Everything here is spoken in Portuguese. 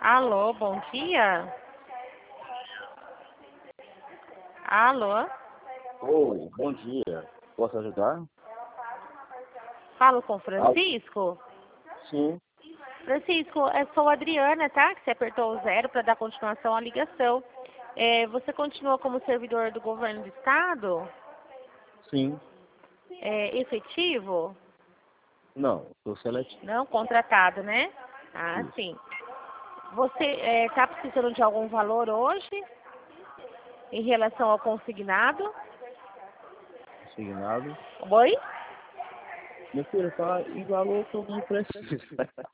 Alô, bom dia. Alô, Oi, bom dia. Posso ajudar? falo com Francisco. Sim, Francisco, eu sou a Adriana, tá? Que você apertou o 0 para dar continuação à ligação. Você continua como servidor do governo do estado? sim. Efetivo? Não, sou seletivo. Não, contratado, né? Ah, Isso. sim. Você está precisando de algum valor hoje em relação ao consignado? Assignado. Oi? Meu filho, fala em valor que eu não preciso.